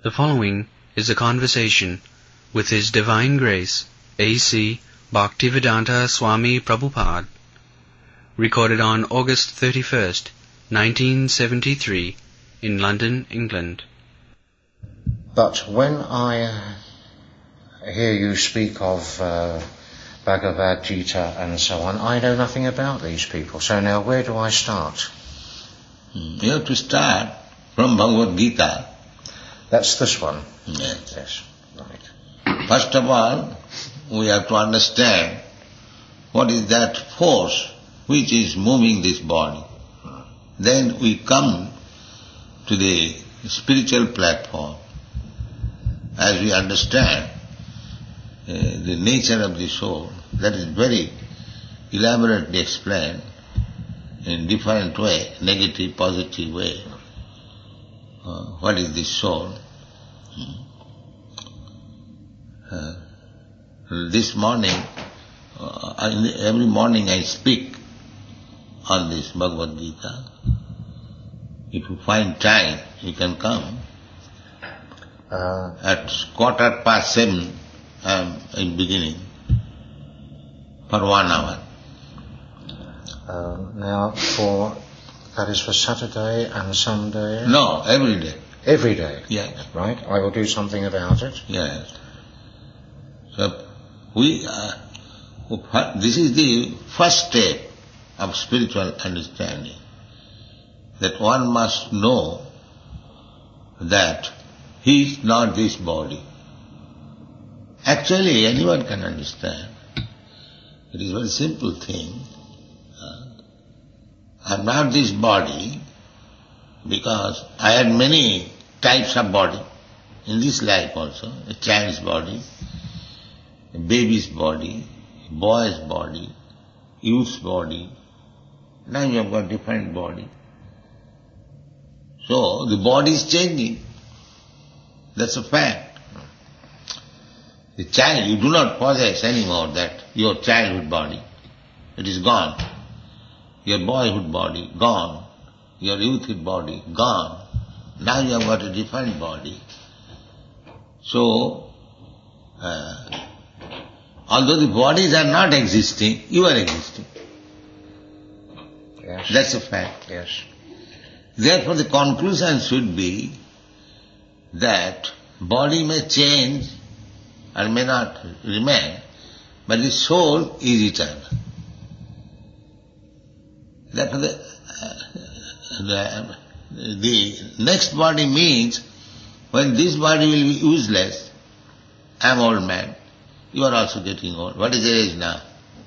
The following is a conversation with His Divine Grace, A.C. Bhaktivedanta Swami Prabhupada, recorded on August 31st, 1973, in London, England. But when I hear you speak of Bhagavad Gita and so on, I know nothing about these people. So now where do I start? You have to start from Bhagavad Gita. That's this one? Yes. Yes, right. First of all, we have to understand what is that force which is moving this body. Then we come to the spiritual platform. As we understand the nature of the soul, that is very elaborately explained in different way, negative, positive way. What is the soul? This morning, every morning I speak on this Bhagavad Gita. If you find time, you can come. At 7:15, I am in beginning for 1 hour. Now, that is for Saturday and Sunday? No, every day. Every day? Yes. Right, I will do something about it. Yes. So, this is the first step of spiritual understanding, that one must know that he is not this body. Actually, anyone can understand. It is a very simple thing. I am not this body because I had many types of body in this life also. A child's body, a baby's body, a boy's body, youth's body. Now you have got different body. So the body is changing. That's a fact. The child, you do not possess anymore that your childhood body. It is gone. Your boyhood body, gone. Your youthhood body, gone. Now you have got a different body. So, although the bodies are not existing, you are existing. Yes. That's a fact. Yes. Therefore the conclusion should be that body may change or may not remain, but the soul is eternal. Therefore the next body means when this body will be useless, I am old man, you are also getting old. What is your age now?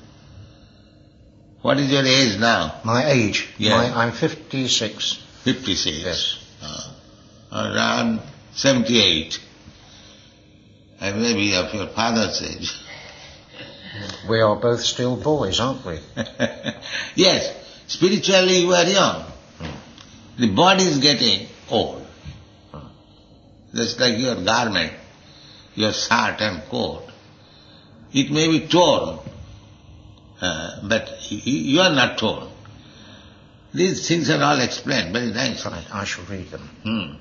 What is your age now? My age? Yes. I'm 56. 56. Yes. Around 78. I may be of your father's age. We are both still boys, aren't we? Yes. Spiritually you are young. The body is getting old. Just like your garment, your shirt and coat. It may be torn, but you are not torn. These things are all explained very nicely. Right, I shall read them.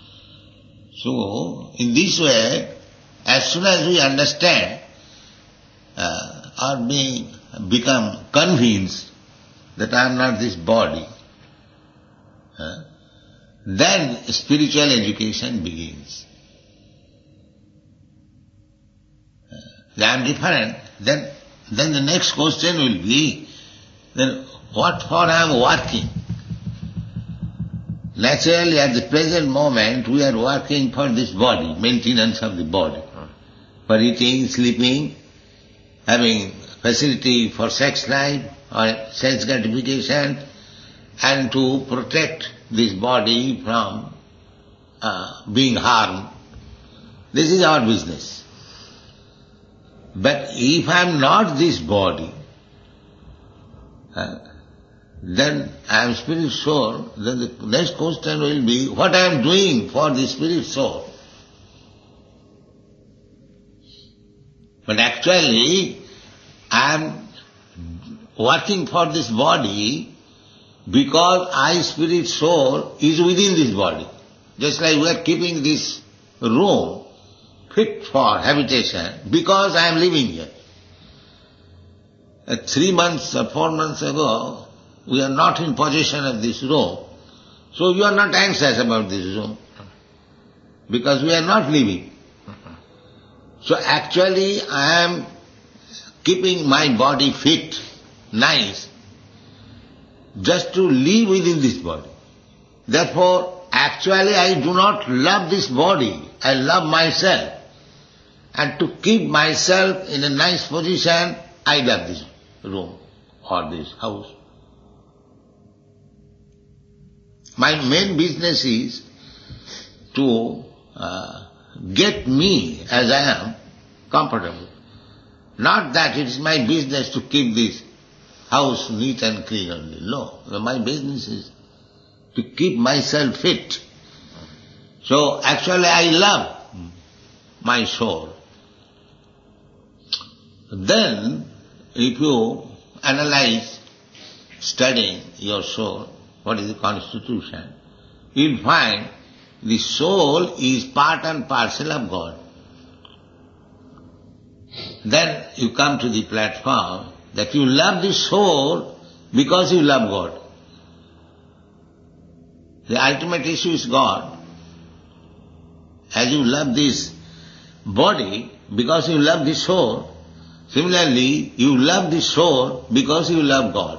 So, in this way, as soon as we understand or become convinced that I am not this body, then spiritual education begins. I am different, then the next question will be, then what for I am working? Naturally, at the present moment, we are working for this body, maintenance of the body, for eating, sleeping, having facility for sex life or sense gratification, and to protect this body from being harmed. This is our business. But if I am not this body, then I am spirit soul, then the next question will be, what I am doing for the spirit soul? But actually, I am working for this body because I, spirit soul, is within this body. Just like we are keeping this room fit for habitation because I am living here. 3 months or 4 months ago, we are not in possession of this room. So you are not anxious about this room because we are not living. So actually I am keeping my body fit, nice, just to live within this body. Therefore, actually I do not love this body, I love myself. And to keep myself in a nice position, I love this room or this house. My main business is to get me as I am comfortable. Not that it is my business to keep this house neat and clean only. No, my business is to keep myself fit. So actually I love my soul. Then if you analyze, studying your soul, what is the constitution, you'll find the soul is part and parcel of God. Then you come to the platform that you love the soul because you love God. The ultimate issue is God. As you love this body because you love the soul, similarly you love the soul because you love God.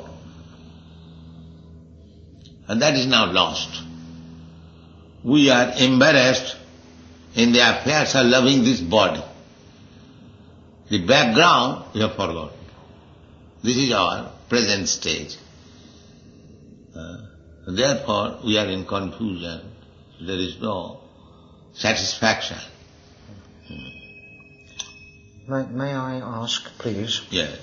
And that is now lost. We are embarrassed in the affairs of loving this body. The background we have forgotten. This is our present stage. Therefore we are in confusion. There is no satisfaction. May I ask, please? Yes.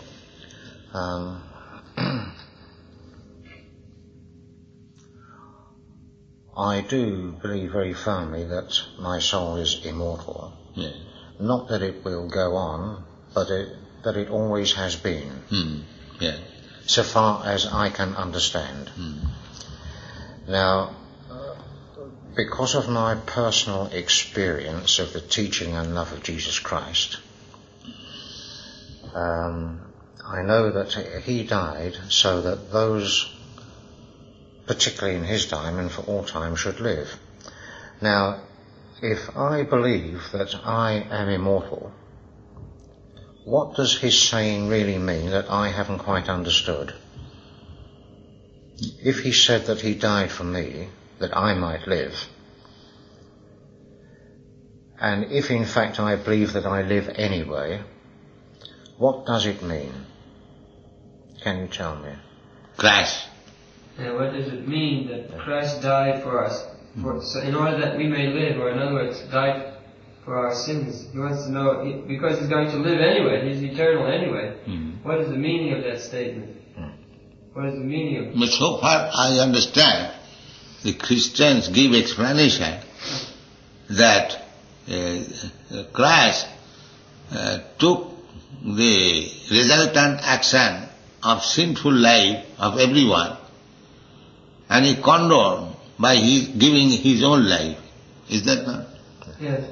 I do believe very firmly that my soul is immortal. Yes. Not that it will go on, but that it always has been. Yes. So far as I can understand. Now, because of my personal experience of the teaching and love of Jesus Christ, I know that he died so that those, particularly in his time and for all time, should live. Now, if I believe that I am immortal, what does his saying really mean that I haven't quite understood? If he said that he died for me, that I might live, and if in fact I believe that I live anyway, what does it mean? Can you tell me? Christ. And what does it mean that Christ died for us, so in order that we may live, or in other words, died for our sins? He wants to know, because he's going to live anyway, he's eternal anyway. What is the meaning of that statement? What is the meaning of it? So far I understand, the Christians give explanation that Christ took the resultant action of sinful life of everyone and he condoned by his giving his own life. Is that not? Yes.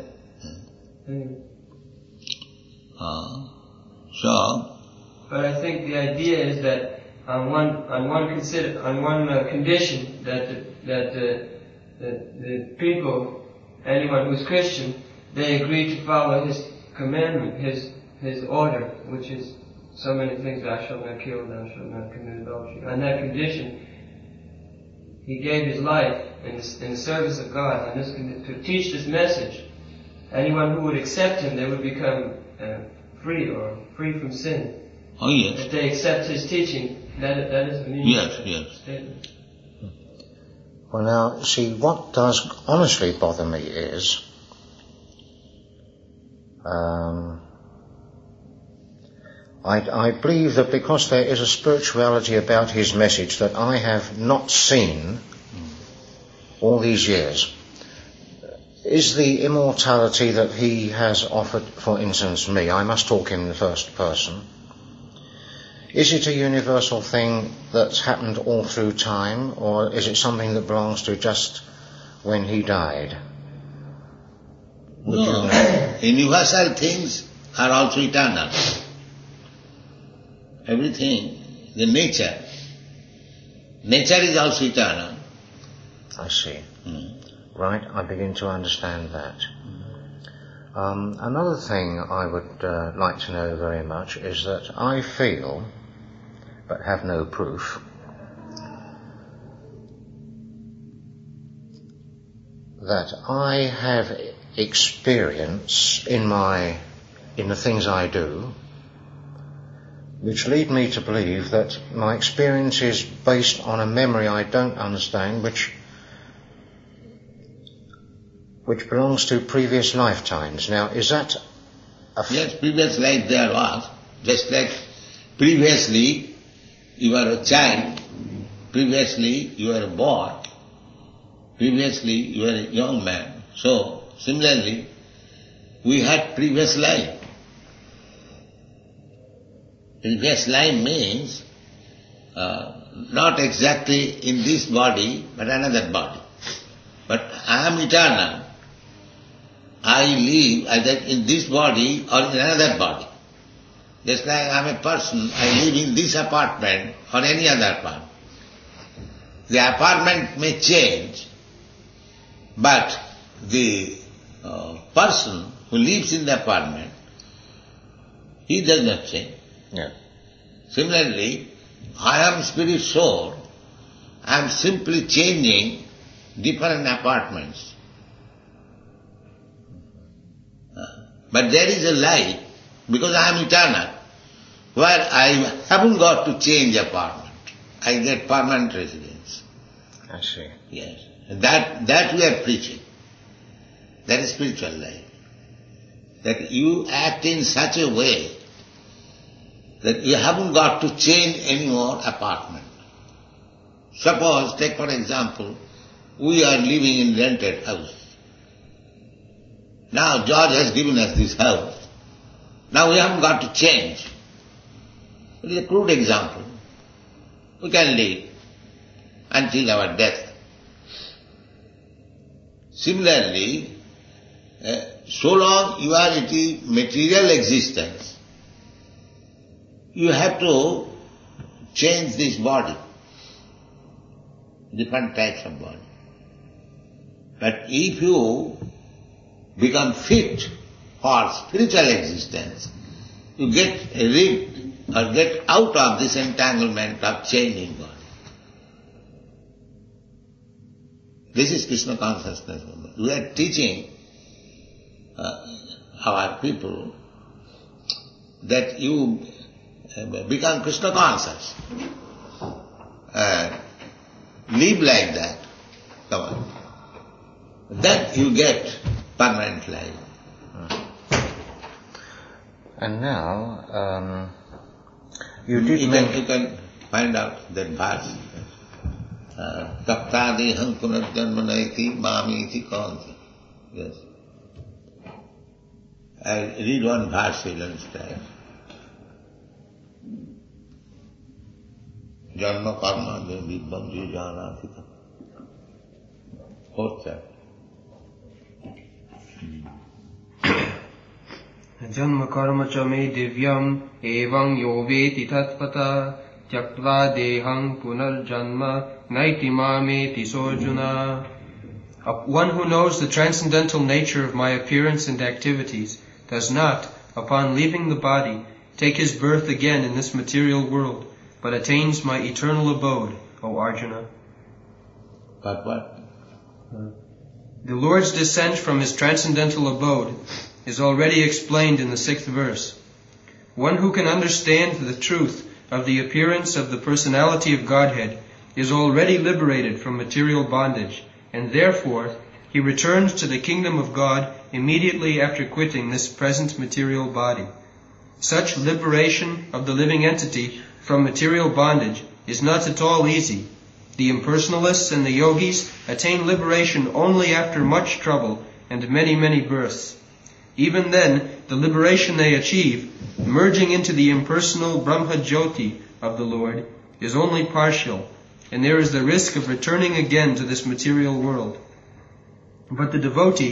But I think the idea is that on one condition that the people, anyone who's Christian, they agree to follow his commandment, his order, which is so many things: thou shalt not kill, thou shalt not commit adultery. On that condition, he gave his life in the service of God, to teach this message. Anyone who would accept him, they would become free from sin. Oh yes. If they accept his teaching, that is the meaning of the statement. Well now, see, what does honestly bother me is I believe that because there is a spirituality about his message that I have not seen all these years. Is the immortality that he has offered, for instance, me, I must talk in the first person, is it a universal thing that's happened all through time, or is it something that belongs to just when he died? No, universal things are also eternal. Everything, the nature is also eternal. I see. Right, I begin to understand that. Another thing I would like to know very much is that I feel, but have no proof, that I have experience in the things I do, which lead me to believe that my experience is based on a memory I don't understand, which belongs to previous lifetimes. Now, is that Yes, previous life there was. Just like previously you were a child, previously you were a boy, previously you were a young man. So, similarly, we had previous life. Previous life means not exactly in this body, but another body. But I am eternal. I live either in this body or in another body. Just like I am a person, I live in this apartment or any other apartment. The apartment may change, but the person who lives in the apartment, he does not change. Yeah. Similarly, I am spirit soul, I am simply changing different apartments. But there is a life, because I am eternal, where I haven't got to change apartment. I get permanent residence. I see. Yes. That we are preaching. That is spiritual life. That you act in such a way that you haven't got to change any more apartment. Suppose, take for example, we are living in rented house. Now George has given us this house. Now we haven't got to change. It is a crude example. We can live until our death. Similarly, so long you are in material existence, you have to change this body, different types of body. But if you become fit for spiritual existence, you get rid or get out of this entanglement of changing body. This is Krishna consciousness. We are teaching our people that you become Krishna conscious and live like that. Come on. Then you get permanent life. And now, you can find out that verse. Taptadeham punarjanmanaiti mamiti kanti. Yes. I read one verse, you'll understand. Janma karma vidvam jijana. Fourth chapter. Janma karma cha me divyam evang yoveti tatpata tyaktva deham punarjanma naiti mameti sojuna. One who knows the transcendental nature of my appearance and activities does not, upon leaving the body, take his birth again in this material world, but attains my eternal abode, O Arjuna. But what? The Lord's descent from his transcendental abode is already explained in the 6th verse. One who can understand the truth of the appearance of the personality of Godhead is already liberated from material bondage, and therefore he returns to the kingdom of God immediately after quitting this present material body. Such liberation of the living entity from material bondage is not at all easy. The impersonalists and the yogis attain liberation only after much trouble and many, many births. Even then, the liberation they achieve, merging into the impersonal Brahma Jyoti of the Lord, is only partial, and there is the risk of returning again to this material world. But the devotee,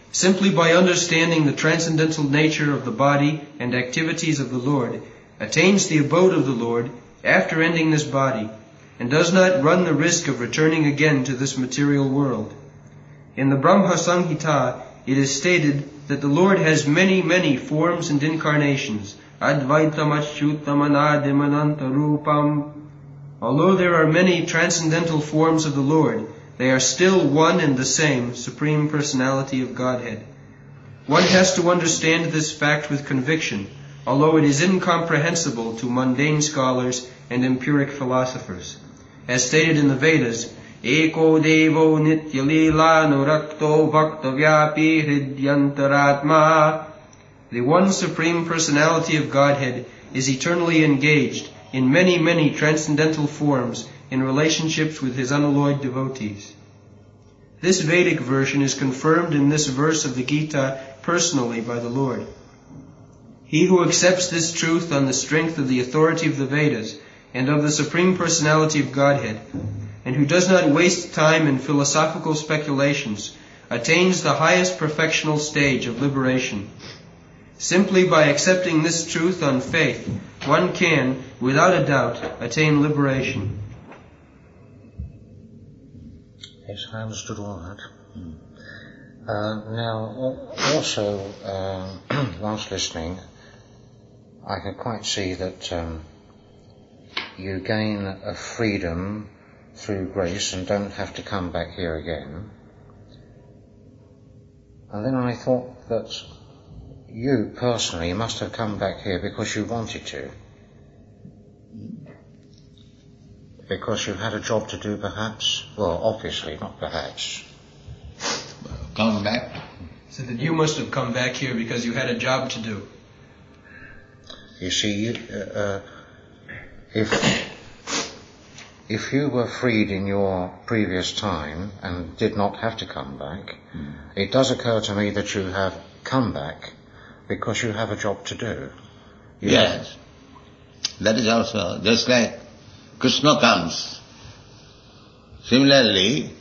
simply by understanding the transcendental nature of the body and activities of the Lord, attains the abode of the Lord after ending this body, and does not run the risk of returning again to this material world. In the Brahma Samhita, it is stated that the Lord has many, many forms and incarnations. Advaitam Achyutam Anadim Anantarupam. Although there are many transcendental forms of the Lord, they are still one and the same Supreme Personality of Godhead. One has to understand this fact with conviction, although it is incomprehensible to mundane scholars and empiric philosophers. As stated in the Vedas, Eko Devo Nitya Lila Nurakto Bhaktavyapi Hridyantaratma. The one Supreme Personality of Godhead is eternally engaged in many, many transcendental forms in relationships with His unalloyed devotees. This Vedic version is confirmed in this verse of the Gita personally by the Lord. He who accepts this truth on the strength of the authority of the Vedas and of the Supreme Personality of Godhead, and who does not waste time in philosophical speculations, attains the highest perfectional stage of liberation. Simply by accepting this truth on faith, one can, without a doubt, attain liberation. Yes, I understood all that. Now, also, whilst listening, I could quite see that you gain a freedom through grace and don't have to come back here again. And then I thought that you personally must have come back here because you wanted to. Because you had a job to do, perhaps? Well, obviously, not perhaps. Come back. So that you must have come back here because you had a job to do. You see, if you were freed in your previous time and did not have to come back, it does occur to me that you have come back because you have a job to do. Yes. That is also just like Krishna comes. Similarly,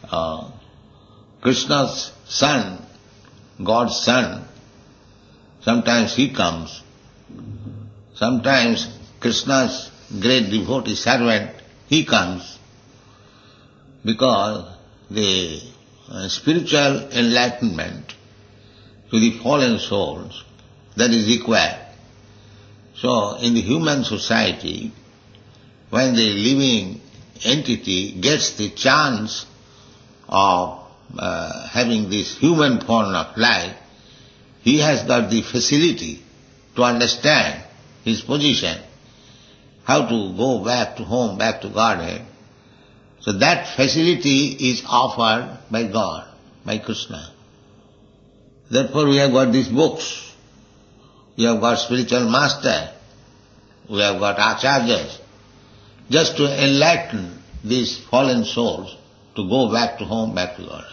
Krishna's son, God's son, sometimes he comes. Sometimes Krishna's great devotee servant, he comes. Because the spiritual enlightenment to the fallen souls, that is required. So in the human society, when the living entity gets the chance of having this human form of life, he has got the facility to understand his position, how to go back to home, back to Godhead. So that facility is offered by God, by Krishna. Therefore we have got these books, we have got spiritual master, we have got acharyas, just to enlighten these fallen souls to go back to home, back to God.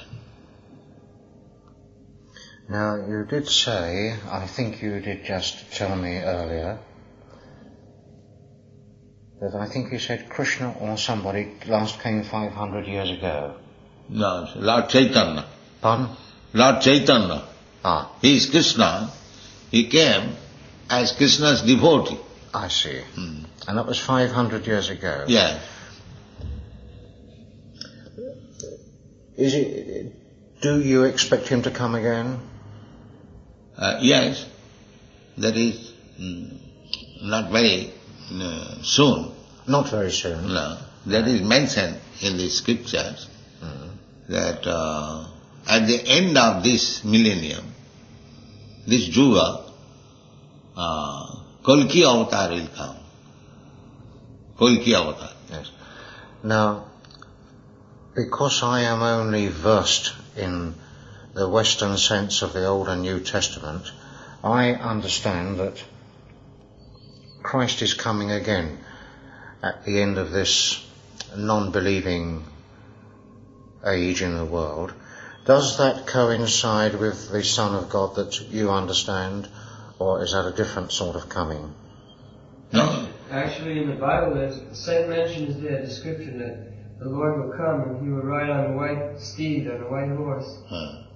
Now, you did say, I think you did just tell me earlier, that I think you said Krishna or somebody last came 500 years ago. No, Lord Chaitanya. Pardon? Lord Chaitanya. Ah. He is Krishna. He came as Krishna's devotee. I see. And that was 500 years ago. Yeah. Do you expect him to come again? Yes. That is not very soon. Not very soon. No. That is mentioned in the scriptures that at the end of this millennium, this Juga, Kalki avatar will come. Kalki avatar. Yes. Now, because I am only versed in the Western sense of the Old and New Testament, I understand that Christ is coming again at the end of this non-believing age in the world. Does that coincide with the Son of God that you understand, or is that a different sort of coming? No. Actually, in the Bible, there's the same mention is there, a description that the Lord will come and He will ride on a white steed, on a white horse,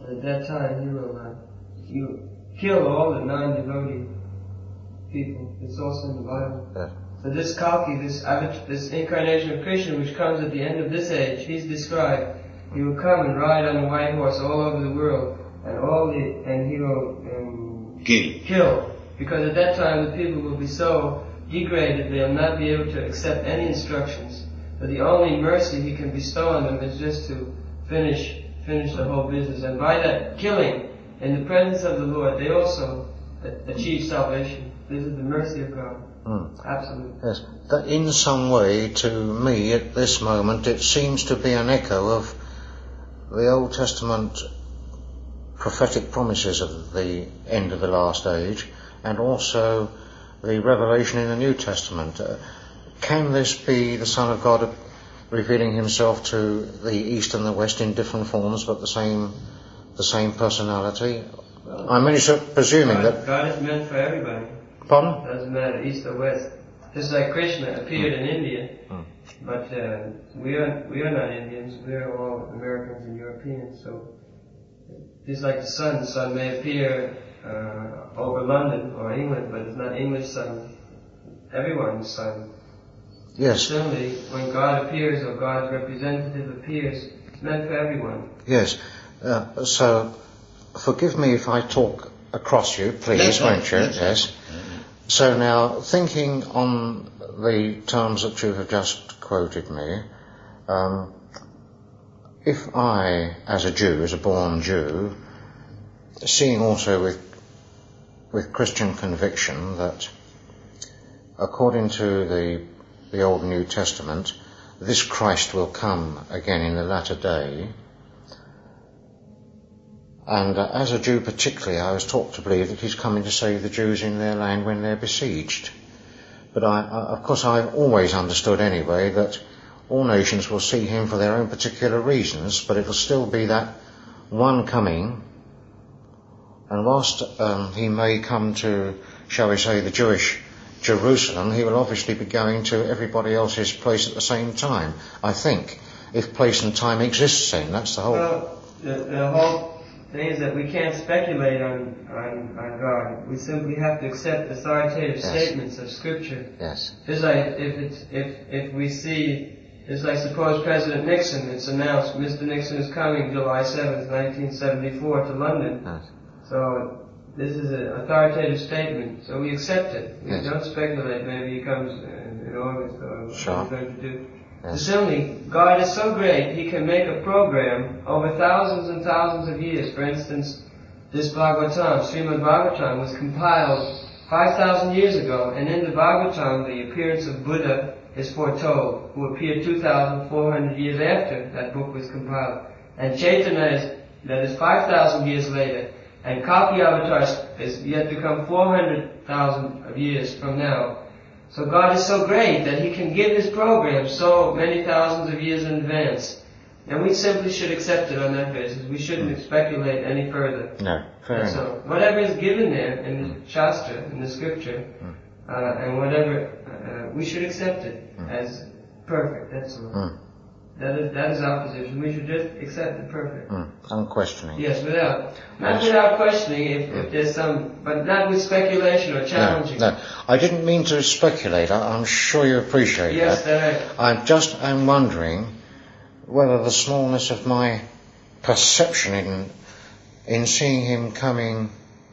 at that time he will kill all the non-devotee people. It's also in the Bible. Yeah. So this Kalki, this incarnation of Krishna, which comes at the end of this age, he's described. He will come and ride on a white horse all over the world, and he will kill. Because at that time the people will be so degraded they'll not be able to accept any instructions. But the only mercy he can bestow on them is just to finish the whole business. And by that killing, in the presence of the Lord, they also achieve salvation. This is the mercy of God. Absolutely. Yes. That in some way, to me, at this moment, it seems to be an echo of the Old Testament prophetic promises of the end of the last age, and also the revelation in the New Testament. Can this be the Son of God revealing himself to the East and the West in different forms, but the same personality? I'm only presuming that God is meant for everybody. Pardon? Doesn't matter, East or West. Just like Krishna appeared in India, but we are not Indians. We are all Americans and Europeans. So just like the sun may appear over London or England, but it's not English sun. Everyone's sun. Yes. Similarly, when God appears or God's representative appears, it's meant for everyone. Yes. So, forgive me if I talk across you, please, won't you? Yes. So now, thinking on the terms that you have just quoted me, if I, as a Jew, as a born Jew, seeing also with Christian conviction that according to the Old and New Testament, this Christ will come again in the latter day, and as a Jew particularly, I was taught to believe that he's coming to save the Jews in their land when they're besieged. But of course I've always understood anyway that all nations will see him for their own particular reasons, but it'll still be that one coming. And whilst he may come to, shall we say, the Jewish Jerusalem, he will obviously be going to everybody else's place at the same time, I think, if place and time exists then. That's the whole... Well, the whole thing is that we can't speculate on God. We simply have to accept authoritative statements of Scripture. Yes. Just like if we see, just like suppose President Nixon, it's announced Mr. Nixon is coming July 7th, 1974 to London. Yes. So this is an authoritative statement, so we accept it. We don't speculate, maybe he comes in August or what he's going to do. Yes. Certainly, God is so great, He can make a program over thousands and thousands of years. For instance, this Bhagavatam, Srimad Bhagavatam, was compiled 5,000 years ago, and in the Bhagavatam, the appearance of Buddha is foretold, who appeared 2,400 years after that book was compiled. And Chaitanya that is 5,000 years later, and Kalki Avatar is yet to come 400,000 years from now. So God is so great that He can give His program so many thousands of years in advance. And we simply should accept it on that basis. We shouldn't speculate any further. No, fair enough. So whatever is given there in the Shastra, in the Scripture, and whatever, we should accept it as perfect, that's all. That is our position. We should just accept it perfect. Unquestioning. Yes, without questioning if there's some, but not with speculation or challenging. No. I didn't mean to speculate. I'm sure you appreciate that. Yes, I'm wondering whether the smallness of my perception in seeing him coming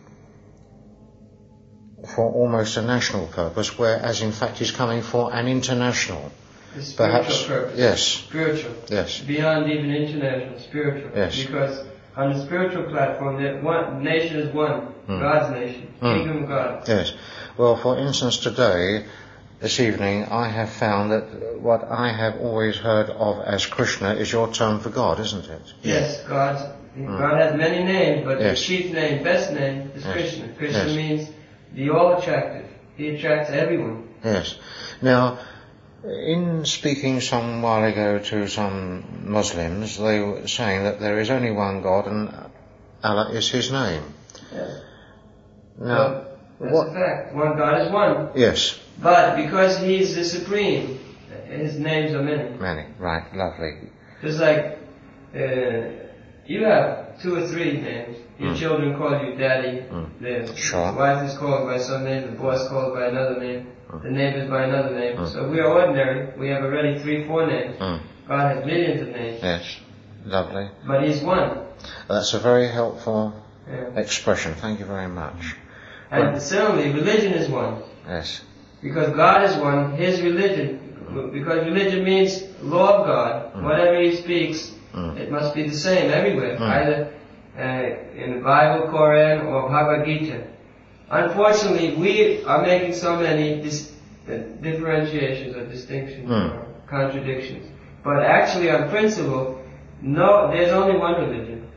for almost a national purpose, whereas in fact he's coming for an international. Spiritual purpose. Yes. Spiritual. Yes. Beyond even international, spiritual. Yes. Because on the spiritual platform, that one nation is one, God's nation, Kingdom of God. Yes. Well, for instance, today, this evening, I have found that what I have always heard of as Krishna is your term for God, isn't it? Yes, God has many names, but the chief name, best name, is Krishna. Krishna means the all-attractive. He attracts everyone. Yes. Now, in speaking some while ago to some Muslims, they were saying that there is only one God and Allah is His name. Yes. Now, that's a fact. One God is one. Yes. But because He's the Supreme, His names are many. Many, right, lovely. Just like you have have 2 or 3 names. Your children call you daddy. The wife is called by some name. The boss called by another name. The neighbors by another name. So we are ordinary. We have already 3, 4 names. God has millions of names. Yes, lovely. But He's one. That's a very helpful expression. Thank you very much. And certainly religion is one. Yes. Because God is one, His religion, because religion means law of God, whatever He speaks, it must be the same everywhere, either in the Bible, Quran, or Bhagavad Gita. Unfortunately, we are making so many differentiations or distinctions or contradictions. But actually, on principle, no, there's only one religion.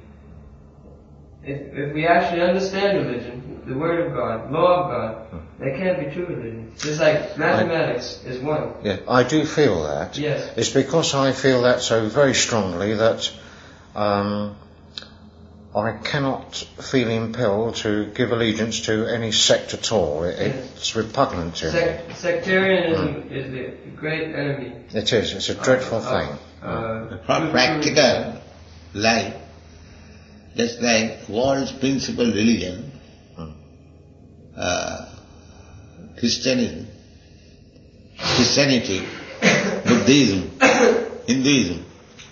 If we actually understand religion, the Word of God, law of God, there can't be 2 religions. Just like mathematics is one. Yeah, I do feel that. Yes. It's because I feel that so very strongly that I cannot feel impelled to give allegiance to any sect at all. It's repugnant to me. Sectarianism is the great enemy. It is. It's a dreadful thing. For practical life, just like world's principal religion, Christianity, Buddhism, Hinduism,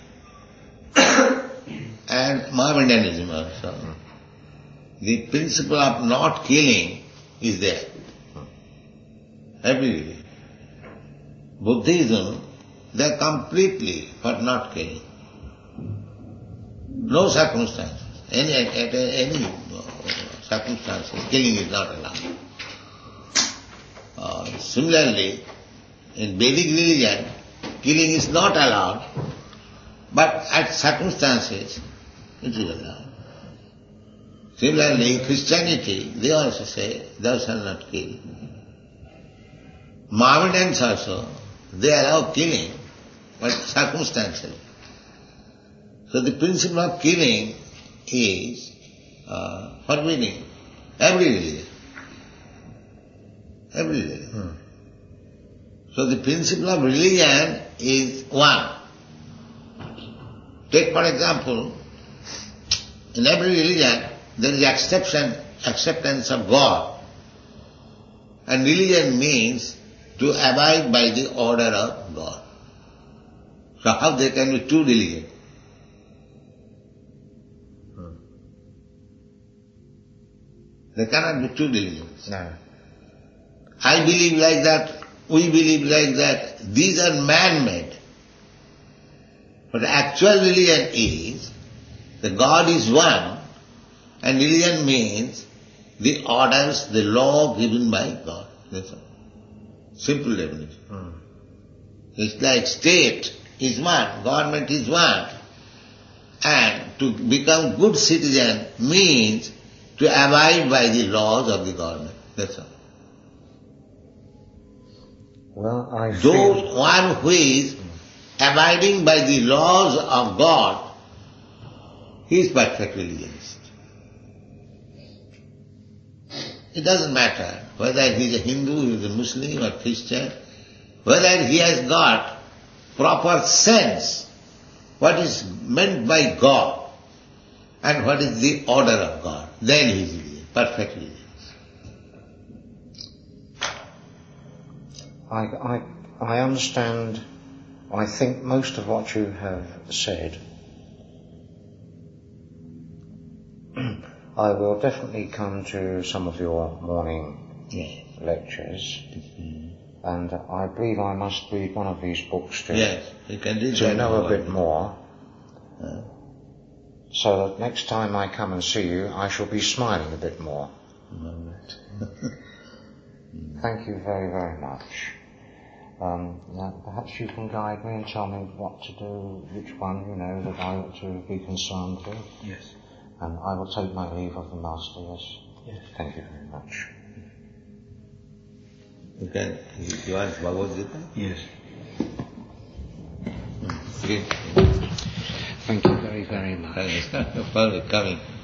and Mohammedanism also. The principle of not killing is there. Every religion. Buddhism, they are completely for not killing. No circumstances, any circumstances, killing is not allowed. Similarly, in Vedic religion, killing is not allowed, but at circumstances, it is allowed. Similarly, in Christianity, they also say, thou shalt not kill. Mohammedans also, they allow killing, but circumstances. So the principle of killing is forbidding every religion. Every religion. So the principle of religion is one. Take for example, in every religion there is acceptance of God. And religion means to abide by the order of God. So how there can be 2 religions? There cannot be 2 religions. No. I believe like that, we believe like that. These are man-made. But the actual religion is, the God is one, and religion means the orders, the law given by God. That's all. Simple definition. It's like state is one, government is one, and to become good citizen means to abide by the laws of the government. That's all. Well, I Those feel... one who is abiding by the laws of God, he is perfect religionist. It doesn't matter whether he is a Hindu, he is a Muslim or Christian, whether he has got proper sense what is meant by God and what is the order of God, then he is religious, perfect religious. I understand, I think most of what you have said. I will definitely come to some of your morning lectures, and I believe I must read one of these books to know a bit more, so that next time I come and see you I shall be smiling a bit more. Thank you very, very much. Now perhaps you can guide me and tell me what to do, which one, that I ought to be concerned with. Yes. And I will take my leave of the Master, yes. Yes. Thank you very much. You want Bhagavad Gita? Yes. Good. Thank you very, very much. Thanks for coming.